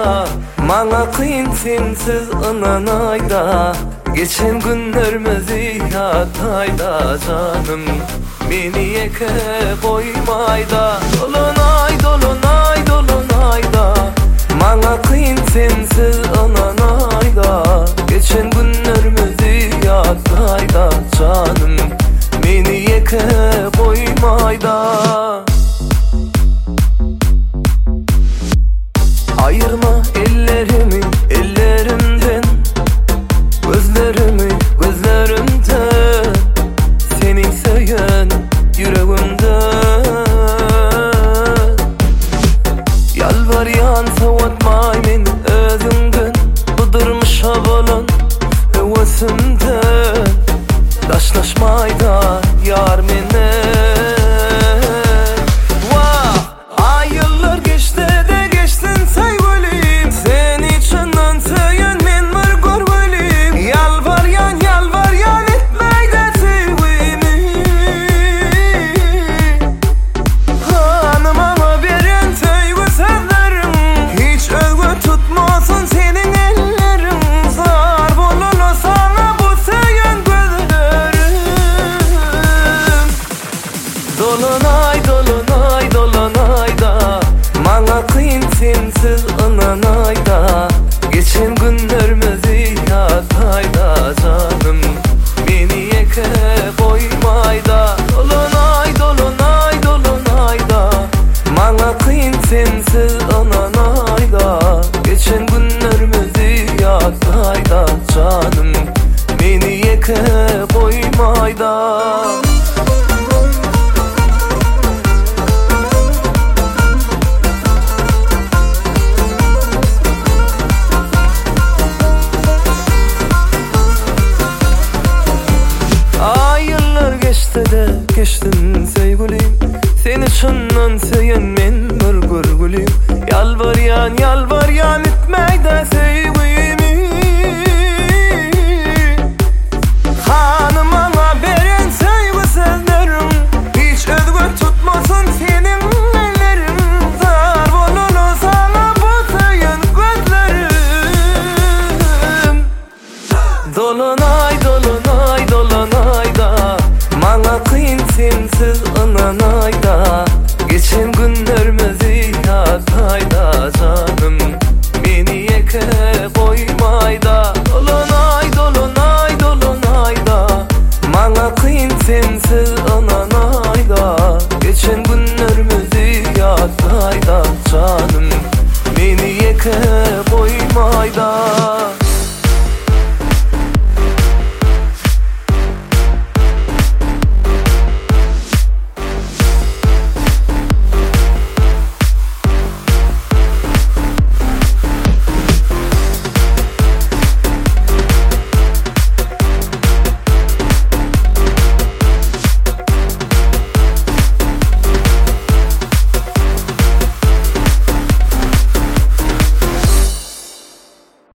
Mana kıyın sensiz anan ayda. Geçen günlerimiz yatayda canım, beni yeke koymayda. Dolunay dolunay dolunayda, mana kıyın sensiz anan ayda. Geçen günlerimiz yatayda canım, beni yeke koymayda. Ayırma ellerimi ellerimden, gözlerimi gözlerimden, senin söyleyen yüreğimden. Yalvaryan savatmay meni özünden, bıdırmış havalan hevesimden. Taşlaşmayda yar mene. Dolunay dolunay dolunayda, mana kıyın sensiz anan ayda. Geçen günlerimiz yatayda canım, beni yeke koymayda. Dolunay dolunay dolunayda, mana kıyın sensiz anan ayda. Geçen günlerimiz yatayda canım, beni yeke koymayda. Geçtin sevgilim, seni şundan söyleyen men bir görgülüm. Yalvaryan etmeyde sevgimi. Hanım ana veren sevgi sözlerim, hiç özgür tutmasın senin ellerin. Zar bolulu sana bu söyleyen gözlerim. Dolunay dolunay dolunayda, mana kıyın sensiz anan ayda. Geçen günlerimiz yatayda canım, beni yeke koymayda. Dolunay dolunay dolunayda, mana kıyın sensiz